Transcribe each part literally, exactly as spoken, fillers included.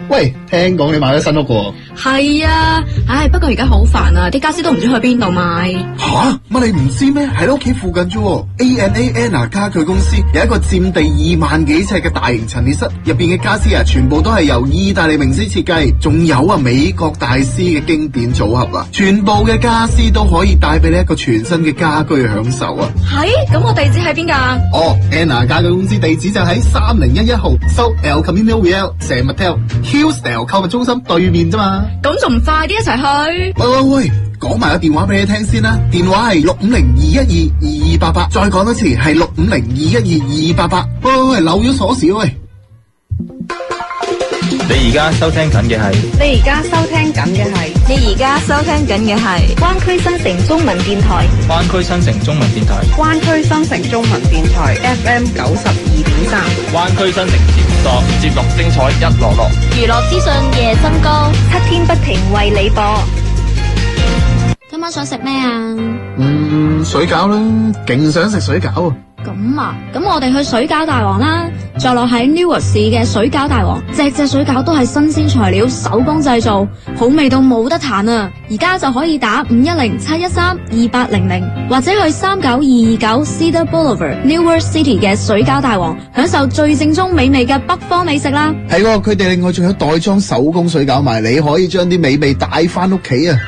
喂，聽講你買咗新屋喎？ 係啊，唉，不過而家好煩啊，啲家私都唔知去邊度買。 吓，乜你唔知咩？喺屋企附近啫。A and A Anna 家具公司有一個佔地二萬幾尺嘅大型陳列室，入邊嘅家私啊，全部都係由意大利名師設計，仲有啊美國大師嘅經典組合啊，全部嘅家私都可以帶俾你一個全新嘅家居享受啊。 係，咁我地址喺邊噶？ 哦 ，Anna 家具公司地址就喺三零一一號 South El Camino Real San Mateo。Hillsdale 購物中心對面啫嘛， 咁仲唔快啲一齊去？ 喂喂喂，講埋個電話俾你聽先啦，電話係六五零二一二二二八八，再講多次係六五零二一二二二八八。喂喂喂，漏咗鎖匙喂！ 你而家收聽緊嘅係， 你而家收聽緊嘅係， 你而家收聽緊嘅係灣區新城中文電台， 灣區新城中文電台， 灣區新城中文電台 F M 九十二點三， 灣區新城節目多，節目精彩一籮籮， 娛樂資訊夜增高， 七天不停為你播。 今晚想食咩啊？ 嗯，水餃啦，勁想食水餃啊！ 咁啊，咁我哋去水餃大王啦，坐落喺 Newark 市嘅水餃大王，隻隻水餃都係新鮮材料，手工製造，好味到冇得彈啊！而家就可以打五一零七一三二八零零，或者去三九二二九 Cedar Boulevard Newark City 嘅水餃大王，享受最正宗美味嘅北方美食啦！ 係喎，佢哋另外仲有袋裝手工水餃賣，你可以將啲美味帶翻屋企啊！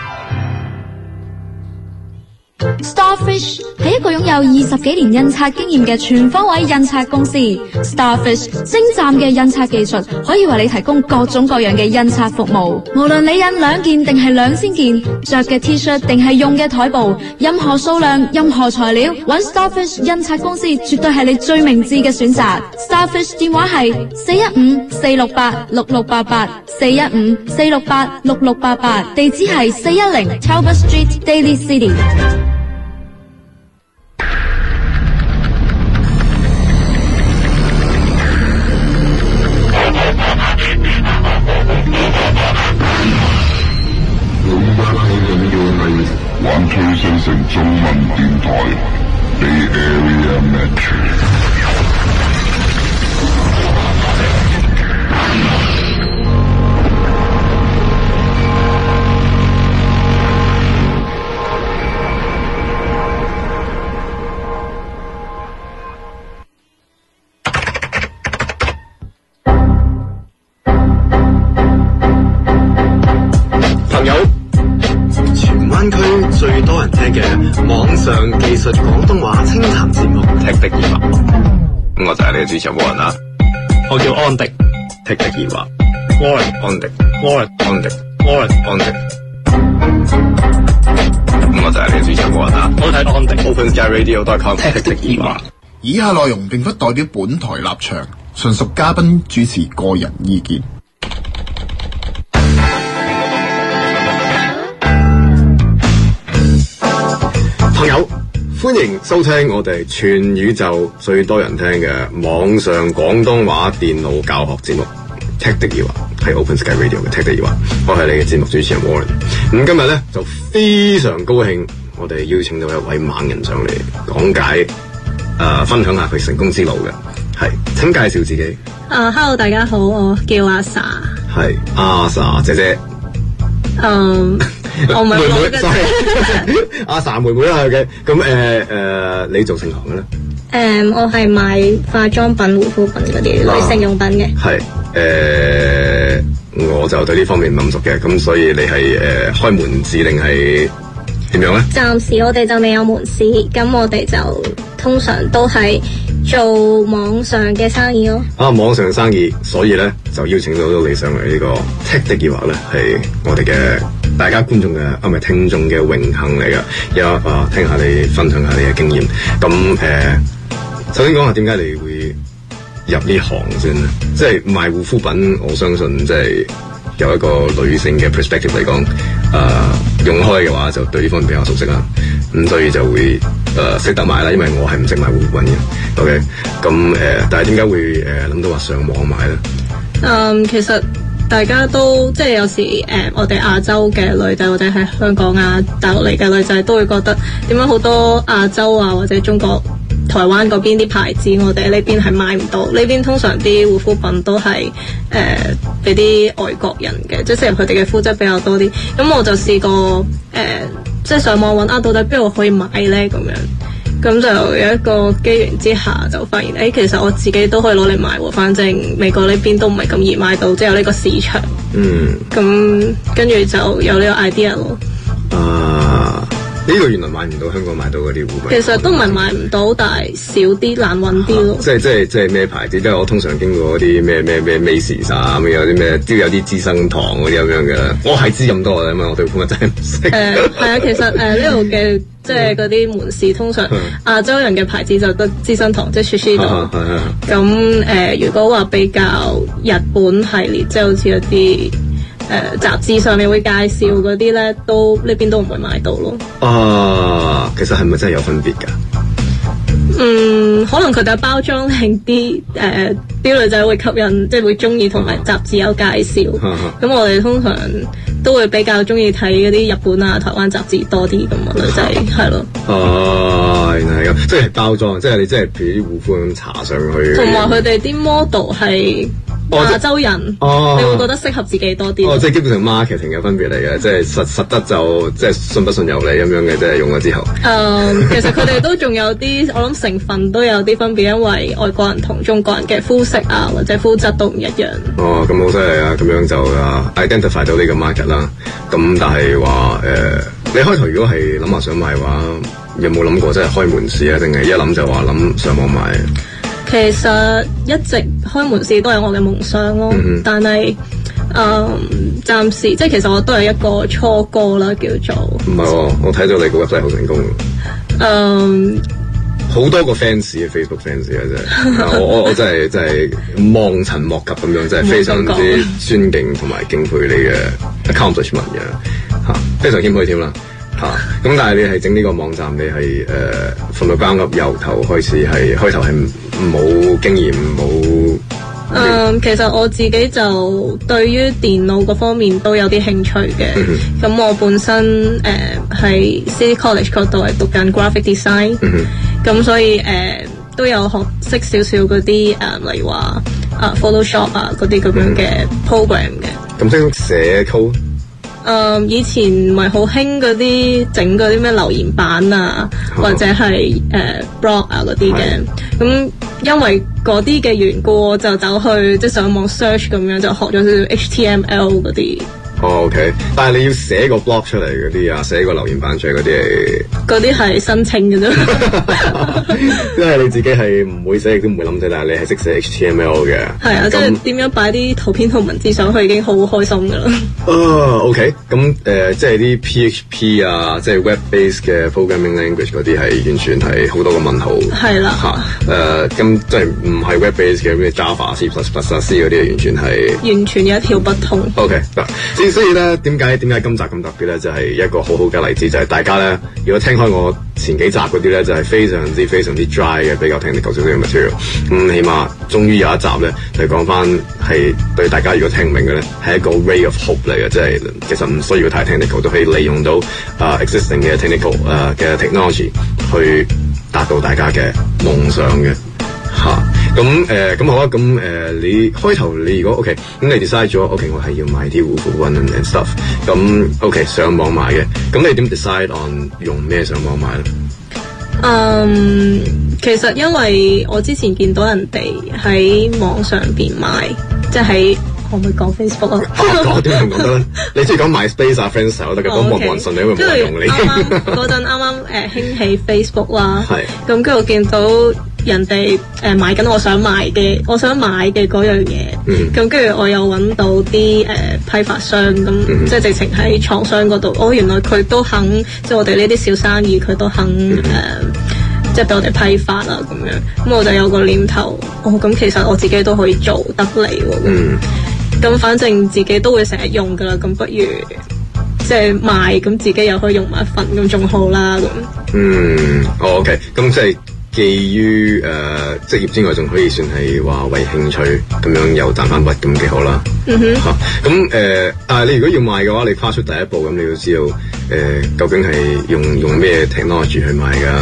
Starfish 係一個擁有二十幾年印刷經驗嘅全方位印刷公司。Starfish 精湛嘅印刷技術可以為你提供各種各樣嘅印刷服務。無論你印兩件定係兩千件，着嘅 T-shirt 定係用嘅台布，任何數量、任何材料，揾 Starfish 印刷公司絕對係你最明智嘅選擇。Starfish 電話係四一五四六八六六八八，四一五四六八六六八八，地址係四一零 Talbot Street Daly City。 灣區新城中文電台 Bay Area Metro。 朋友，荃灣區最多人聽嘅網上技術廣東話清談節目《踢的二話》，咁我就係你嘅主持人 Warren 啦。我叫安迪，踢的二話 Warren 安迪 Warren 安迪 Warren 安迪。咁我就係你嘅主持人 Warren 啦。我睇安迪 Open Sky Radio dot com 踢的二話。 以下內容並不代表本台立場，純屬嘉賓主持個人意見。 朋友，歡迎收聽我哋全宇宙最多人聽嘅網上廣東話電腦教學節目《Tech 的二話》，係 Open Sky Radio 嘅《Tech 的二話》，我係你嘅節目主持人 Warren。咁今日咧就非常高興，我哋邀請到一位猛人上嚟講解，誒、呃，分享下佢成功之路嘅。係，請介紹自己。 誒、uh,，Hello， 大家好，我叫阿 sa。係阿 sa 姐姐。 嗯。我唔係妹妹 ，sorry， 阿 sa 妹妹啦嘅，咁誒誒，你做盛行嘅咧？ 誒、um, ，我係賣化妝品、護膚品嗰啲女性用品嘅。係誒、 呃，我就對呢方面唔咁熟嘅，咁所以你係誒、呃、開門市定係點樣咧？暫時我哋就未有門市，咁我哋就通常都係做網上嘅生意咯。啊，網上生意，所以咧就邀請到你上嚟呢個 Tech 的二話咧，係我哋嘅大家觀眾嘅啊，唔係聽眾嘅榮幸嚟㗎。有啊，聽下你分享下你嘅經驗。咁誒、呃，首先講下點解你會入呢行先咧？即係賣護膚品，我相信即係有一個女性嘅 perspective 嚟講，誒、呃、用開嘅話就對呢方面比較熟悉啦。咁所以就會誒識、呃、得買啦，因為我係唔識買護膚品嘅。OK，咁誒、呃，但係點解會誒諗、呃、到話上網買咧？嗯，其實大家都即係有時誒、呃，我哋亞洲嘅女仔或者係香港啊、大陸嚟嘅女仔都會覺得點解好多亞洲啊或者中國台灣嗰邊啲牌子，我哋呢邊係買唔到。呢邊通常啲護膚品都係誒俾啲外國人嘅，即係適合佢哋嘅膚質比較多啲。咁我就試過誒、呃，即係上網揾啊，到底邊度可以買咧咁樣。咁就有一個機緣之下，就發現誒、欸，其實我自己都可以攞嚟賣喎。反正美國呢邊都唔係咁易買到，即係有呢個市場。嗯。咁跟住就有呢個 idea 咯。 啊！呢、這個原來買唔到香港買到嗰啲護膚品。 其實都唔係買唔到，但係少啲難揾啲咯。 即係即係即係咩牌子？即係我通常經過嗰啲咩咩咩 Macy's 啊，咁有啲咩都有啲資生堂嗰啲咁樣嘅。我係知咁多嘅，因為我對護膚品真係唔識。誒係啊，其實誒呢度嘅。即係嗰啲門市，通常亞洲人嘅牌子就得資生堂，即係 Shiseido。咁誒，如果話比較日本系列，即係好似一啲誒雜誌上面會介紹嗰啲咧，都呢邊都唔會買到咯。 啊，其實係咪真係有分別㗎？ 嗯，可能佢哋包裝靚啲，誒啲女仔會吸引，即係會中意，同埋雜誌有介紹。咁我哋通常都會比較中意睇嗰啲日本啊、台灣雜誌多啲咁啊，女仔係咯。 哦，原來係咁，即係包裝，即係你即係譬如啲護膚咁搽上去。 同埋佢哋啲 model 係亞洲人，哦、你會覺得適合自己多啲。 哦，即係基本上 marketing 嘅分別嚟嘅，即係實實質就即係信不信由你咁樣嘅，即係用咗之後。誒、 嗯，其實佢哋都仲有啲，我諗成分都有啲分別，因為外國人同中國人嘅膚色啊或者膚質都唔一樣。 哦，咁好犀利啊！咁樣就啊 identify 到呢個 market 啦。咁但係話誒，你開頭如果係諗下想買嘅話，有冇諗過即係開門市啊？定係一諗就話諗上網買？ 其實一直開門市都係我嘅夢想咯，嗯、但係誒暫時即係其實我都係一個初哥啦，叫做。唔係喎， 我睇到你個 website 好成功。 誒， 好多個 fans 嘅 Facebook fans 啊，真係我我我真係真係望塵莫及咁樣，真係非常之尊敬同埋敬佩你嘅 accomplishment 嘅嚇，非常謙虛添啦。嚇！咁、啊、但係你係整呢個網站，你係誒 from the ground up 由頭開始係開頭係冇經驗冇。 嗯，其實我自己就對於電腦嗰方面都有啲興趣嘅。咁、嗯、我本身誒喺、呃、City College 嗰度係讀緊 graphic design。咁、嗯、所以誒、呃、都有學識少少嗰啲誒，例如話啊、呃、Photoshop 啊嗰啲咁樣嘅 program 嘅。 咁識寫 code？ 誒、uh, 以前咪好興嗰啲整嗰啲咩留言板啊，哦、或者係誒、uh, blog 啊嗰啲嘅，咁因為嗰啲嘅緣故，我就走去即係上網 search 咁樣，就學咗少少 H T M L 嗰啲。 哦 OK，但係你要寫個 blog 出嚟嗰啲啊，寫個留言板出嚟嗰啲係， 嗰啲係申請嘅啫。 因為你自己係唔會寫，亦都唔會諗寫，但係你係識寫 H T M L 嘅。 係啊，即係點樣擺啲圖片同文字上去已經好開心噶啦。 啊 OK，咁誒、呃、即係啲 P H P 啊，即係 web based 嘅 programming language 嗰啲係完全係好多個問號。係啦。嚇誒，咁即係唔係 web based 嘅咩 Java、C plus plus 啊 C 嗰啲，完全係完全一竅不通。OK 嗱。所以咧，點解點解今集咁特別咧？就係、是、一個好好嘅例子，就係、是、大家咧，如果聽開我前幾集嗰啲咧，就係、是、非常之非常之 dry 嘅，比較 technical 少少嘅 material。咁、嗯、起碼終於有一集咧，就講翻係對大家如果聽唔明嘅咧，係一個 ray of hope 嚟嘅，即係其實唔需要太 technical 都可以利用到啊、uh, existing 嘅 technical 誒、uh, 嘅 technology 去達到大家嘅夢想嘅。嚇，咁誒咁好啊，咁誒、呃、你開頭你如果 OK，咁你 decide 咗 OK， 我係要買啲護膚品 and stuff，咁 OK 上網買嘅，咁你點 decide on 用咩上網買咧？ 嗯，其實因為我之前見到人哋喺網上邊買，即係喺可唔可以講 Facebook 啊？ 講點樣講得咧？你中意講 MySpace 啊 Friendster 都得嘅，咁冇人信你，因為冇人用你。啱啱嗰陣啱啱誒興起 Facebook 啦，係咁跟住我見到人哋誒、呃、買緊我想買嘅，我想買嘅嗰樣嘢，咁跟住我又揾到啲誒、呃、批發商咁，嗯、即係直情喺廠商嗰度，哦原來佢都肯，即係我哋呢啲小生意佢都肯誒、嗯呃，即係俾我哋批發啦咁樣，咁我就有個念頭，哦咁其實我自己都可以做得嚟喎，咁、嗯、反正自己都會成日用噶啦，咁不如即係賣，咁自己又可以用埋一份，咁仲好啦咁。嗯， 哦 OK，咁即係。基於誒、呃、職業之外，仲可以算係話為興趣咁樣又賺翻筆咁幾好啦。嗯哼。嚇咁誒，但係你如果要賣嘅話，你跨出第一步咁，你要知道誒、呃、究竟係用用咩 technology 去賣㗎？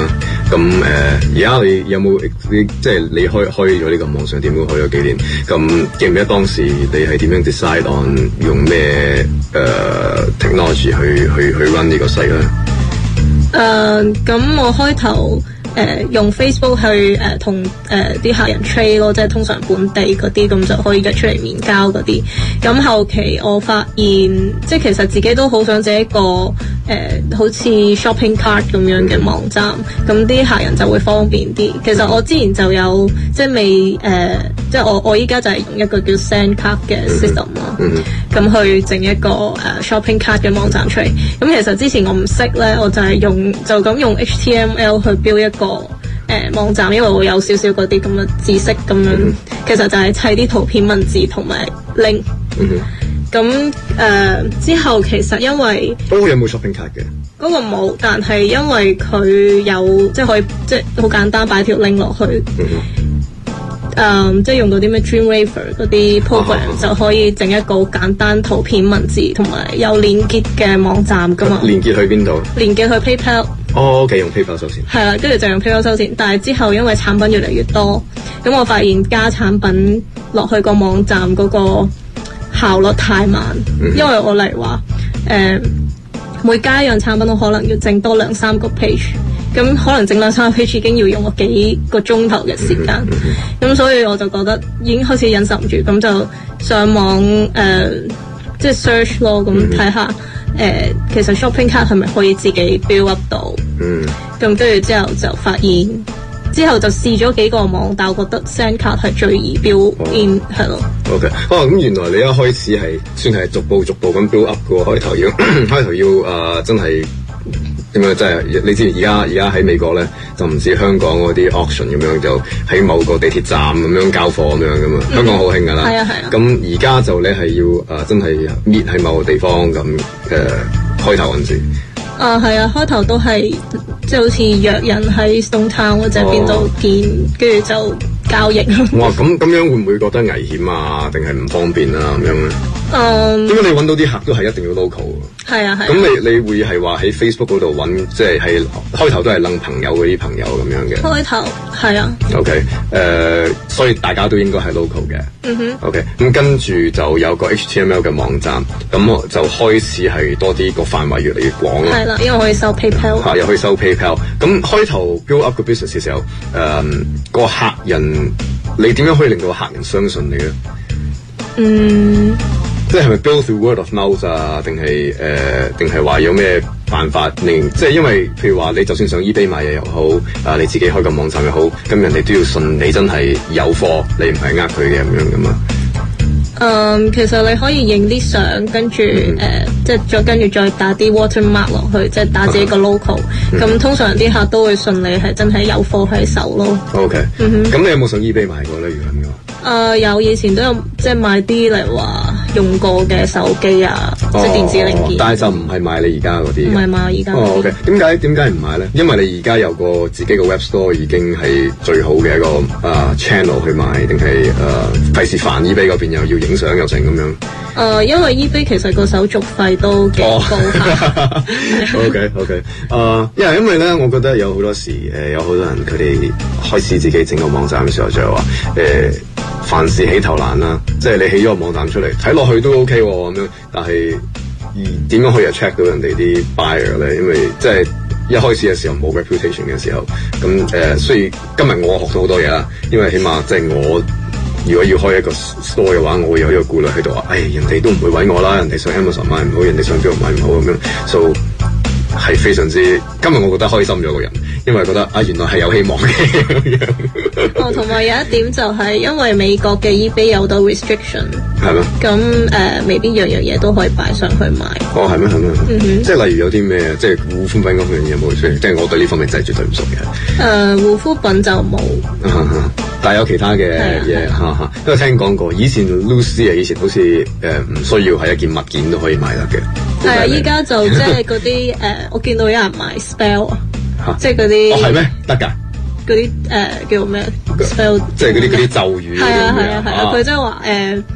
咁誒，而家你有冇你即係你開開咗呢個網上店都開咗幾年？咁記唔記得當時你係點樣 decide on 用咩誒、uh, technology 去去去 run 呢個 site 咧？ 誒，咁我開頭。誒、呃、用 Facebook 去誒同誒啲客人 trade 咯，即係通常本地嗰啲咁就可以約出嚟面交嗰啲。咁後期我發現，即係其實自己都好想整一個誒、呃、好似 shopping cart 咁樣嘅網站，咁啲客人就會方便啲。其實我之前就有即係未誒、呃，即係我我依家就係用一個叫 Sendcart 嘅 system 咯，咁、mm-hmm. 去整一個誒、uh, shopping cart 嘅網站出嚟。咁其實之前我唔識咧，我就係用就咁用 H T M L 去 build 一個。個誒、呃、網站，因為會有少少嗰啲咁嘅知識咁樣、嗯，其實就係砌啲圖片、文字同埋 link。咁、嗯、誒、呃、之後其實因為都、哦、有冇 shopping cart 嘅？ 嗰、那個冇，但係因為佢有即係可以即係好簡單擺條 link 落去。誒、嗯，即係用到啲咩 Dreamweaver 嗰啲 program、啊、就可以整一個簡單圖片、文字同埋有連結嘅網站噶嘛。 連結去邊度？ 連結去 PayPal。 哦 ，OK， 用 PayPal 收錢。 係啦，跟住就用 PayPal 收錢。但係之後因為產品越嚟越多，咁我發現加產品落去個網站嗰個效率太慢。嗯、因為我例如話，誒、呃、每加一樣產品，我可能要整多兩三個 page， 咁可能整兩三個 page 已經要用我幾個鐘頭嘅時間。咁、嗯嗯、所以我就覺得已經開始忍受唔住，咁就上網誒、呃，即係 search 咯，咁睇下。誒、呃，其實 shopping cart 係咪可以自己 build up 到？嗯。咁跟住之後就發現，之後就試咗幾個網，但我覺得 Sendcart 係最易 build in 係咯。 OK，哦，咁原來你一開始係算係逐步逐步咁 build up 嘅喎，開頭要開頭要誒、呃、真係點樣？即係你知而家而家喺美國咧，就唔似香港嗰啲 auction 咁樣，就喺某個地鐵站咁樣交貨咁樣噶嘛。嗯、香港好興㗎啦。係啊係啊。咁而家就咧係要誒、呃、真係搣喺某個地方咁誒、呃、開頭嗰陣時。 啊，係啊，開頭都係即係好似約人喺 Stone Town 或者邊度見，跟、哦、住就交易。 哇，咁咁樣會唔會覺得危險啊？定係唔方便啊？咁樣咧？ 嗯。 點解你揾到啲客都係一定要 local？ 係啊係。咁、 啊、你你會係話喺 Facebook 嗰度揾，即係係開頭都係撚朋友嗰啲朋友咁樣嘅。開頭係啊。OK，誒、呃，所以大家都應該係 local 嘅。嗯哼。OK，咁跟住就有個 H T M L 嘅網站，咁我就開始係多啲個範圍越嚟越廣啦。係啦，因為可以收 PayPal。嚇，又可以收 PayPal。咁開頭 build up 個 business 嘅時候，誒、呃、個客人，你點樣可以令到個客人相信你咧？嗯。即係咪 build through word of mouth 啊？定係誒？定係話有咩辦法令？即係因為譬如話你就算上 eBay 買嘢又好，啊你自己開個網站又好，咁人哋都要信你真係有貨，你唔係呃佢嘅咁樣噶嘛？ 嗯，其實你可以影啲相，跟住誒、嗯呃，即係再跟住再打啲 watermark 落去，即係打自己個 logo。咁、嗯、通常啲客都會信你係真係有貨喺手咯。OK，咁、嗯、你有冇上 eBay 買過咧？如果咁嘅話？誒、呃、有，以前都有即係買啲嚟話用過嘅手機啊，哦、即係電子零件。但係就唔係買你而家嗰啲。唔係買而家。哦 OK， 點解點解唔買咧？因為你而家有個自己嘅 web store 已經係最好嘅一個誒、uh, channel 去買，定係誒費事煩 eBay 嗰邊又要影相又成咁樣。誒、呃，因為 eBay 其實個手續費都幾高下。OK OK，誒，因為因為咧，我覺得有好多時誒、呃，有好多人佢哋開始自己整個網站嘅時候就係話誒。呃凡事起頭難啦，即係你起咗個網站出嚟，睇落去都 OK 喎咁樣，但係點樣可以 attract 到人哋啲 buyer 咧？因為即係一開始嘅時候冇 reputation 嘅時候，咁誒、呃，所以今日我學到好多嘢啦。因為起碼即係我如果要開一個 store 嘅話，我會有一個顧慮喺度話，誒人哋都唔會揾我啦，人哋上 Amazon 買唔好，人哋上邊度買唔好咁樣，so 係非常之今日我覺得開心咗個人。因為覺得啊，原來係有希望嘅。哦，同埋有一點就係因為美國嘅 eBay 有到 restriction， 係咩？咁誒、呃，未必樣樣嘢都可以擺上去賣。哦，係咩？係咩？嗯哼。即係例如有啲咩，即係護膚品嗰樣嘢有冇出現？即係我對呢方面真係絕對唔熟嘅。誒、呃，護膚品就冇。但係有其他嘅嘢嚇嚇，因為聽講過，以前 Lucy 啊，以前好似誒唔需要係一件物件都可以買得嘅。係啊，依家就即係嗰啲誒，我見到有人買 spell。即係嗰啲哦係咩得㗎？嗰啲誒叫咩 spell？即係嗰啲嗰啲咒語。係啊係啊係啊！佢即係話誒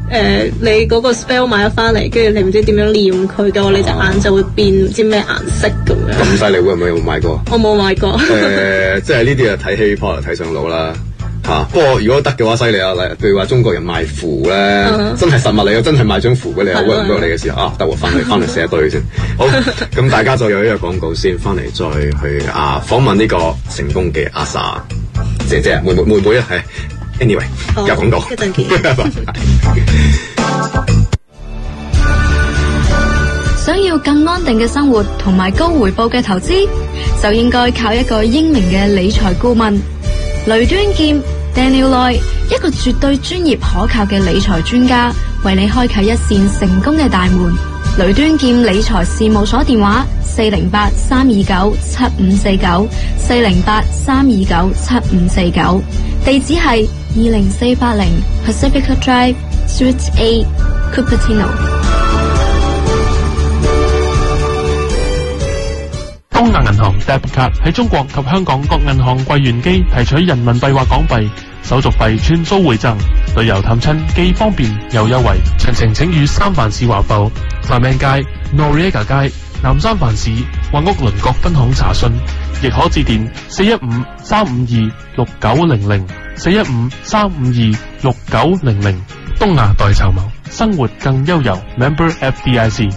誒你嗰個 spell 買咗翻嚟，跟住你唔知點樣念佢嘅話，你隻眼就會變唔知咩顏色咁樣。 咁犀利會唔會有冇買過？ 我冇買過。 誒、呃，即係呢啲啊睇 Harry Potter 睇上腦啦。嚇、啊！不過如果得嘅話，犀利啊！例譬如話中國人賣符咧，uh-huh. 真係實物嚟嘅，真係賣張符俾你啊！揾唔到你嘅時候啊，得喎，翻嚟翻嚟寫一堆先。好，咁大家再有呢個廣告先，翻嚟再去啊訪問呢個成功嘅阿 sa 姐姐妹妹妹妹啊，係 anyway 有廣告。 一陣見。 想要更安定嘅生活同埋高回報嘅投資，就應該靠一個英明嘅理財顧問雷端劍 Daniel Loy， 一個絕對專業可靠嘅理財專家，為你開啟一扇成功嘅大門。雷端劍理財事務所電話：四零八三二九七五四九，四零八三二九七五四九。地址係二零四八零 Pacifica Drive Suite A Cupertino。 東亞銀行 Debit Card 喺中國及香港各銀行櫃員機提取人民幣或港幣，手續費全數回贈，旅遊探親既方便又優惠。詳情請與三藩市華埠、繁命街、Noriega 街、南三藩市或屋鄰各分行查詢，亦可致電四一五三五二六九零零、四一五三五二六九零零。東亞代籌謀，生活更悠遊。Member F D I C。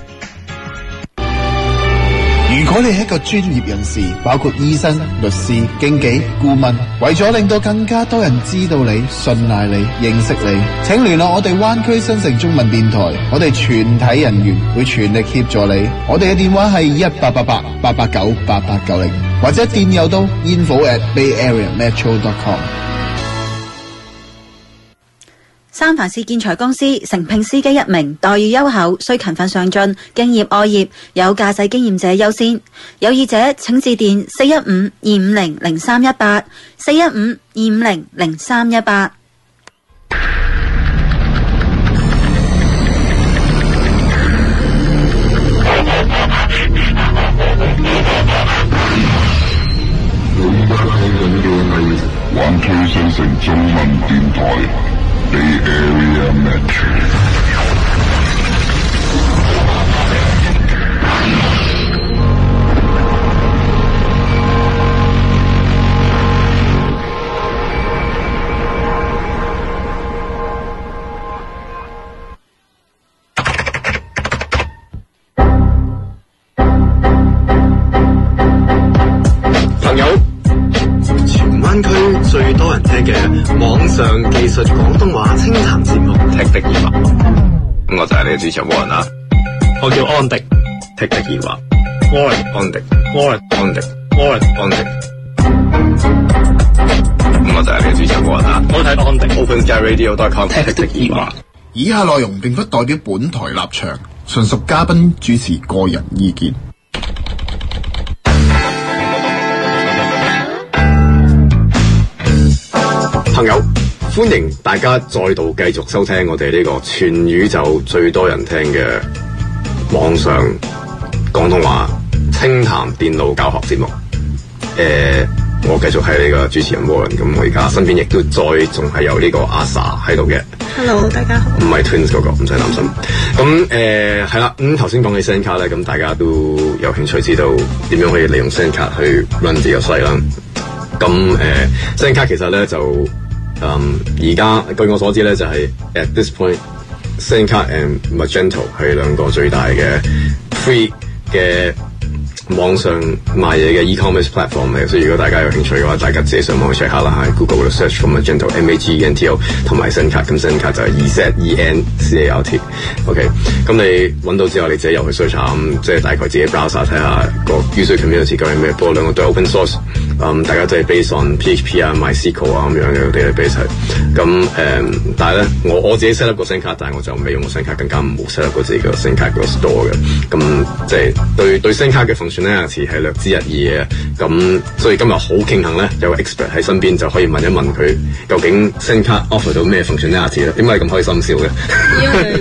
如果你係一個專業人士，包括醫生、律師、經紀、顧問，為咗令到更加多人知道你、信賴你、認識你，請聯絡我哋灣區新城中文電台，我哋全體人員會全力協助你。我哋嘅電話係一八八八八八九八八九零，或者電郵到 info at bay area metro dot com。 三藩市建材公司誠聘司機一名，待遇優厚，需勤奮上進，敬業愛業，有駕駛經驗者優先。有意者請致電四一五二五零零三一八，四一五二五零零三一八。 灣區新城中文電台 Bay Area Metro。 朋友，荃灣區最多人聽嘅網上技術廣東話清談節目《踢的二話》，咁我就係你嘅主持人 Warren 啦。我叫安迪，踢的二話 Warren 安迪 Warren 安迪 Warren 安迪。咁我就係你嘅主持人 Warren 啦。我睇安迪 Open Sky Radio dot com 踢的二話。 以下內容並不代表本台立場，純屬嘉賓主持個人意見。 朋友，歡迎大家再度繼續收聽我哋呢個全宇宙最多人聽嘅網上廣東話清談電腦教學節目。誒、呃，我繼續係呢個主持人 Warren， 咁我而家身邊亦都再仲係有呢個阿 sa 喺度嘅。 Hello， 大家好。 唔係 Twins 嗰、那個，唔使擔心。咁誒係啦，咁頭先講起 SendCard 咧，咁大家都有興趣知道點樣可以利用 SendCard 去 run 自己個 site 啦。咁誒 SendCard 其實咧就嗯而家據我所知咧就係、是、at this point SendCard and Magento 係兩個最大嘅 free 嘅網上賣嘢嘅 e-commerce platform 嚟，所以如果大家有興趣嘅話，大家自己上網去 check 下啦，喺 Google 度 search for Magento M A G E N T O 同埋 SendCard， 咁 SendCard 就係 E Z E N C A R T。OK， 咁你揾到之後，你自己又去 search 下，咁即係大概自己 browse 下睇下個 user community 究竟咩。不過兩個都係 open source， 嗯，大家都係 based on P H P 啊、MySQL 啊咁樣嘅 database 係。咁誒、嗯，但係咧，我我自己 set up 個 SendCard， 但係我就未用過 SendCard， 更加冇 set up 過自己個 SendCard 個 store 嘅。咁即係對對 SendCard 嘅 function 咧，詞係略知一二嘅。咁所以今日好慶幸咧，有個 expert 喺身邊就可以問一問佢究竟 SendCard offer 到咩 functionality 咧？點解你咁開心笑嘅？ 因為你話我哋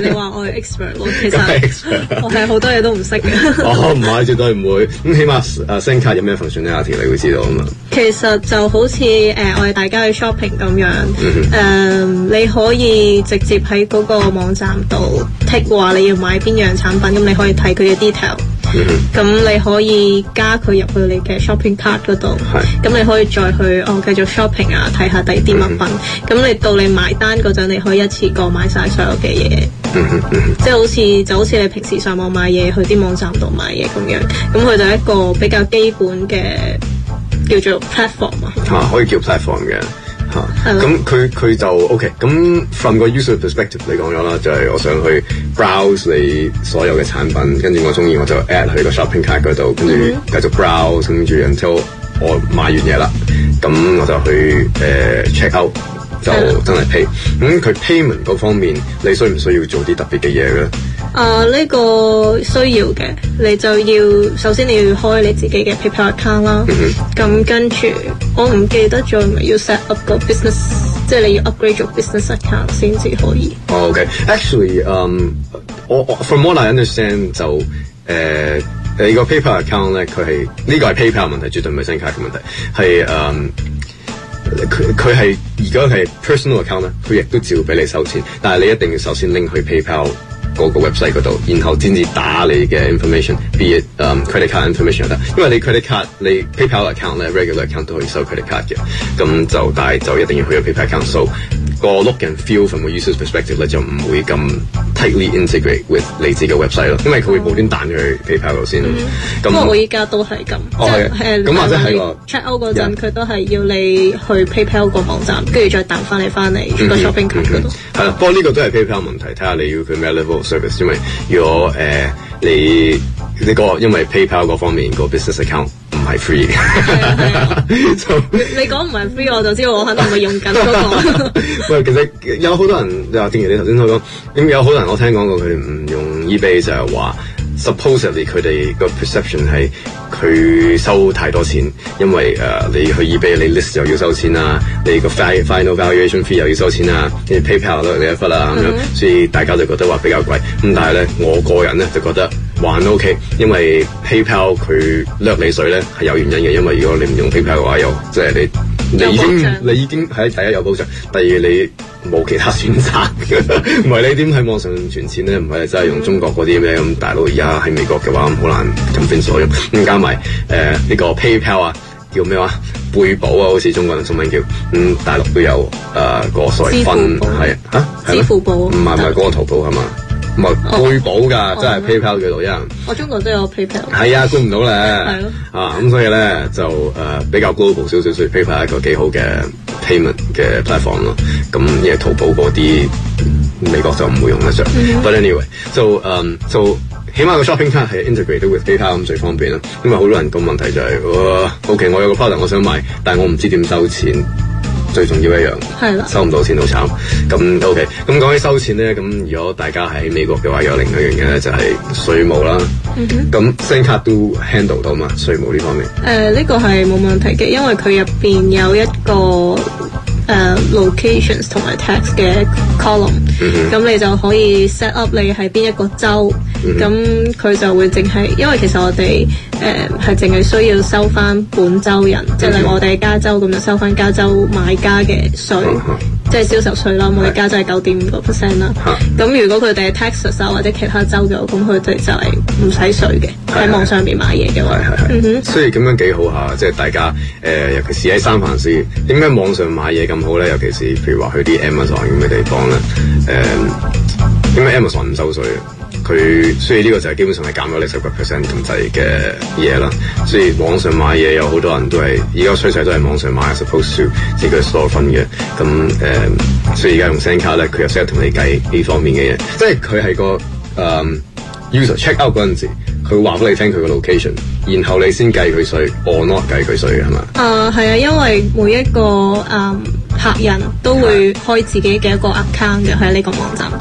係 expert 咯，其實我係好多嘢都唔識嘅。 哦，唔係絕對唔會。咁起碼誒 SIM 卡有咩 functionality 你會知道啊嘛。 其實就好似誒、呃、我哋大家去 shopping 咁樣，誒、嗯呃、你可以直接喺嗰個網站度 tick 話你要買邊樣產品，咁你可以睇佢嘅 detail。咁、嗯、你可以加佢入去你嘅 shopping cart 嗰度，咁你可以再去哦繼續 shopping 啊，睇下第二啲物品。咁、嗯、你到你買單嗰陣，你可以一次過買晒所有嘅嘢，嗯嗯、即係好似就好似你平時上網買嘢，去啲網站度買嘢咁樣。咁佢就係一個比較基本嘅叫做 platform 啊， 啊可以叫 platform 嘅。嚇，咁佢佢就 OK，咁 from 個 user perspective 你講咗啦，就係、是、我想去 browse 你所有嘅產品，跟住我中意我就 add 去個 shopping cart 嗰度，跟住繼續 browse，跟住 until 我買完嘢啦，咁我就去誒、呃、check out， 就真係 pay。咁佢 payment 嗰方面，你需唔需要做啲特別嘅嘢咧？ 啊，呢、這個需要嘅，你就要首先你要開你自己嘅 PayPal account 啦。咁、嗯、跟住我唔記得咗，咪要 set up 個 business， 即係你要 upgrade 做 business account 先至可以。 哦 OK，actually， 嗯，我我 from what I understand 就誒、呃、你個 PayPal account 咧，佢係呢個係 PayPal 問題，絕對唔係 SIM 卡嘅問題，係誒佢佢係而家係 personal account 咧，佢亦都照俾你收錢，但係你一定要首先拎去 PayPal嗰個 website 嗰度，然後先至打你嘅 information，be it、um, credit card information 得，因為你 credit card 你 PayPal account 咧 regular account 都可以收 credit card 嘅，咁就但係就一定要去個 PayPal account，so 個 look and feel from 個 user's perspective 咧就唔會咁 tightly integrate with 你自己嘅 website 咯，因為佢會無端彈咗去 PayPal 度先。咁、嗯、 我依家都係咁，即係誒咁或者係個 check out 嗰陣，佢都係要你去 PayPal 個網站，跟住再彈翻你翻嚟個 shopping cart 嗰度。係啦， 不過呢個都係 PayPal 問題，睇下你要佢咩 level service， 因為如果誒、呃、你呢、這個因為 PayPal 嗰方面個 business account 唔係 free 嘅， so, 你講唔係 free 我就知道我肯定會用緊嗰、那個。 喂，其實有好多人又正如你頭先所講，咁有好多人我聽講過佢哋唔用 eBay 就係話 supposedly 佢哋個 perception 係佢收太多錢，因為誒、uh, 你去 eBay 你 list 又要收錢啊，你個 final valuation fee 又要收錢啊，跟住 PayPal 都係你一忽啦咁樣，所以大家就覺得話比較貴。咁但係咧，我個人咧就覺得還 OK， 因為 PayPal 佢掠你水咧係有原因嘅，因為如果你唔用 PayPal 嘅話，又即係你你已經你已經喺第一有保障，第二你冇其他選擇，唔係你點喺網上存錢咧？唔係真係用中國嗰啲咩咁大佬，而家喺美國嘅話咁好難咁分所用。咁加埋誒呢個 PayPal 啊，叫咩話？貝寶啊，好似中國人中文叫，嗯大陸都有誒個所謂分係嚇係支付寶，唔係唔係嗰個淘寶係嘛？唔係貝寶㗎，真係 PayPal 叫做因。 我中國都有 PayPal。 係啊，估唔到咧。 係咯。 啊，咁所以咧就誒、呃、比較 global 少少，所以 PayPal 係一個幾好嘅 payment 嘅 platform 咯。咁因為淘寶嗰啲美國就唔會用得着。Mm-hmm. But anyway，就誒就起碼個 shopping cart 係 integrated with PayPal 咁最方便啦。因為好多人個問題就係、是，哇 OK， 我有個 product 我想買，但係我唔知點收錢。最重要一樣，係啦，收唔到錢好慘。咁 OK，咁講起收錢咧，咁如果大家喺美國嘅話，有另一樣嘢咧就係稅務啦。咁 SIM 卡都 handle 到嘛？稅務呢方面？誒、 呃，呢、這個係冇問題嘅，因為佢入邊有一個誒、呃、locations 同埋 tax 嘅 column，咁、嗯、你就可以 set up 你喺邊一個州，咁、嗯、佢就會淨係，因為其實我哋誒係淨係需要收翻本州人，即、嗯、係、就是、我哋加州咁就收翻加州買家嘅稅，即係銷售稅啦。我哋加州係九點五個 percent 啦。咁、啊、如果佢哋係 Texas 啊或者其他州嘅，咁佢哋就係唔使稅嘅，喺網上面買嘢嘅話。係係係。嗯哼。所以咁樣幾好下，即係大家誒、呃，尤其是喺三藩市，點解網上買嘢咁好咧？尤其是譬如話去啲 Amazon 咁嘅地方咧，誒點解 Amazon 唔收稅？佢所以呢個就係基本上係減咗你十個 percent 咁滯嘅嘢啦。所以網上買嘢有好多人都係而家趨勢都係網上買 ，suppose to 自己 store 分嘅。咁誒、呃，所以而家用 SIM 卡咧，佢又識得同你計呢方面嘅嘢。即係佢係個誒、um, user check out 嗰陣時，佢話俾你聽佢個 location， 然後你先計佢稅 or not 計佢稅嘅係嘛？ 啊，係啊，因為每一個誒、um, 客人都會開自己嘅一個 account 嘅喺呢個網站度。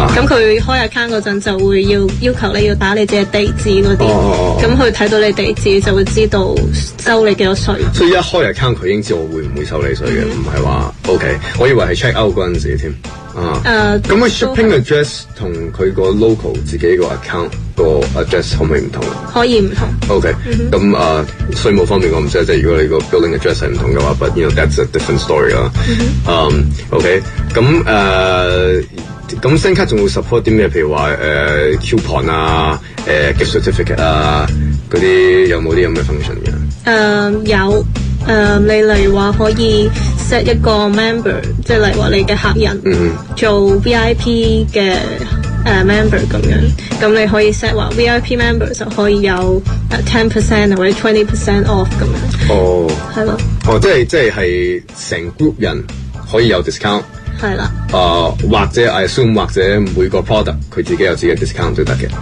咁佢開 account 嗰陣就會要要求你要打你自己地址嗰啲，咁佢睇到你地址就會知道收你幾多稅。 所以一開 account 佢已經知我會唔會收你稅嘅，唔係話 OK。我以為係 check out 嗰陣時添。啊，誒，咁佢 shipping address 同佢個 local 自己個 account 個 address 可唔可以唔同？ 可以唔同。 OK，咁誒稅務方面我唔知，即係如果你個 building address 係唔同嘅話 ，but you know that's a different story 啦。嗯 ，OK，咁誒，咁 SIM 卡仲會 support 啲咩？譬如話誒 coupon 啊，誒 gift certificate 啊，嗰啲有冇啲咁嘅 function 嘅？ 誒有。誒、uh, 你例如話可以 set 一個 member， 即係例如話你嘅客人、mm-hmm. 做 V I P 嘅誒、uh, member 咁樣，咁你可以 set 話 V I P member 就可以有誒 ten percent 或者 twenty percent off 咁樣。哦，係咯。 哦，即係即係係成 group 人可以有 discount。 係啦。 誒、呃，或者 I assume 或者每個 product 佢自己有自己嘅 discount 都得嘅。誒、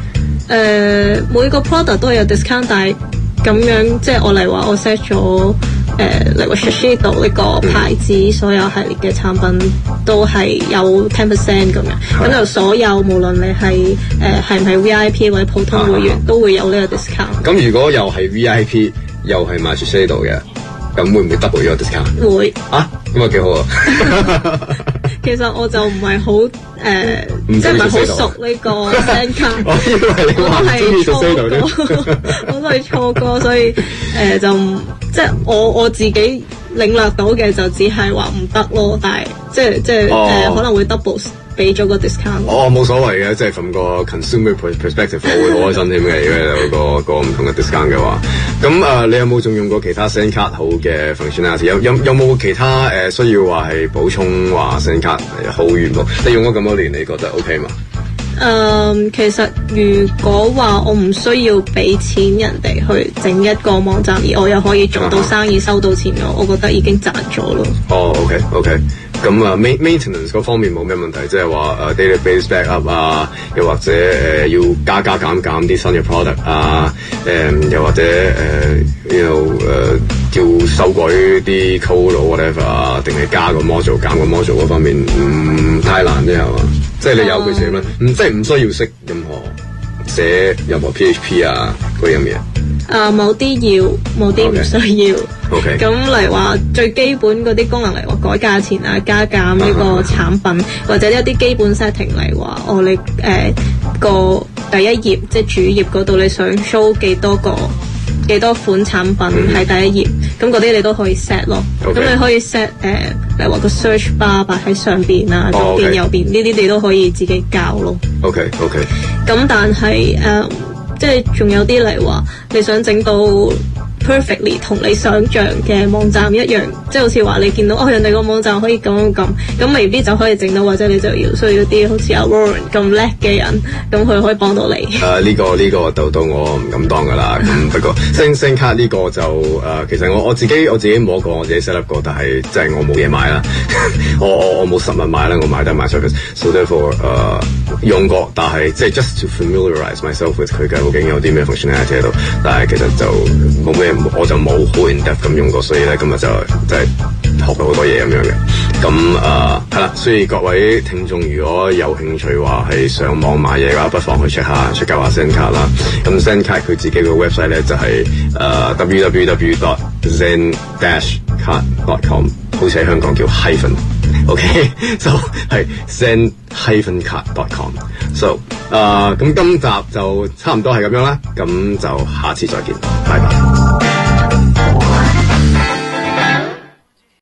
uh, 每個 product 都係有 discount， 但係咁樣即係我例如話我 set 咗。誒、呃，例如 Shiseido 呢個牌子、嗯，所有系列嘅產品都係有 ten percent 咁樣，咁就所有無論你係誒係唔係 V I P 或者普通會員、啊、都會有呢個 discount。咁如果又係 V I P 又係買 Shiseido 嘅，咁會唔會 double 咗個 discount？會啊，咁啊幾好啊！其實我就唔係好誒，即係唔係好熟呢個 SIM 卡，我都係錯過，我都係錯過，所以誒、呃、就即係我我自己領略到嘅就只係話唔得咯，但係即係即係誒、哦呃、可能會 double 俾咗個 discount。哦，冇所謂嘅，即係從個 consumer perspective 我會好開心添嘅，如果有個個唔同嘅 discount 嘅話。咁誒、呃，你有冇仲用過其他 SIM 卡好嘅 functionality？有有有冇其他誒、呃、需要話係補充話 SIM 卡好元冇？你用咗咁多年，你覺得 OK 嘛？誒、嗯，其實如果話我唔需要俾錢人哋去整一個網站，而我又可以做到生意收到錢嘅，我覺得已經賺咗咯。哦 ，OK OK，咁啊 maintenance 嗰方面冇咩問題，即係話誒 database backup 啊，又或者誒、呃、要加加減減啲新嘅 product 啊，誒、呃、又或者誒要誒叫修改啲 code or whatever 啊，定係加個 module 減個 module 嗰方面唔、嗯、太難啫係嘛？即係你有佢寫咩？唔即係唔需要識任何寫任何 P H P 啊嗰啲咁嘢。啊，某啲要，某啲唔需要。OK。咁例如話最基本嗰啲功能嚟話改價錢啊、加減呢個產品， uh-huh. 或者一啲基本 setting 嚟話，哦你誒、呃、個第一頁即係主頁嗰度你想 show 幾多個幾多款產品喺第一頁，咁嗰啲你都可以 set 咯。咁、okay. 你可以 set 誒、呃，例如話個 search bar 擺喺上邊啊、左邊、oh, okay. 右邊呢啲你都可以自己校咯。OK OK。咁但係誒、呃，即係仲有啲例如話你想整到 perfectly 同你想象嘅網站一樣，即係好似話你見到哦人哋個網站可以咁樣咁，咁未必就可以整到，或者你就要需要啲好似阿 Warren 咁叻嘅人，咁佢可以幫到你。誒、uh, 呢個呢、呢個到到我唔敢當噶啦，咁不過 SIM SIM 卡呢個就誒、呃、其實我我自己我自己摸過，我自己 set up 過，但係即係我冇嘢買啦，我我我冇實物買啦，我買得買 service，so therefore 誒、呃、用過，但係即係 just to familiarize myself with 佢嘅究竟有啲咩 functionality 喺度，但係其實就冇咩。我就冇好 in depth 咁用過，所以咧今日就即係學到好多嘢咁樣嘅。咁誒係啦，所以各位聽眾如果有興趣話係上網買嘢嘅話，不妨去 check 下 check 下 SIM 卡啦。咁 SIM 卡佢自己個 website 咧就係、是、誒、呃、w w w dot zen dash card dot com， 好似喺香港叫 hyphen。OK， 就係 zen hyphen card dot com。So 誒咁今集就差唔多係咁樣啦，咁就下次再見，拜拜。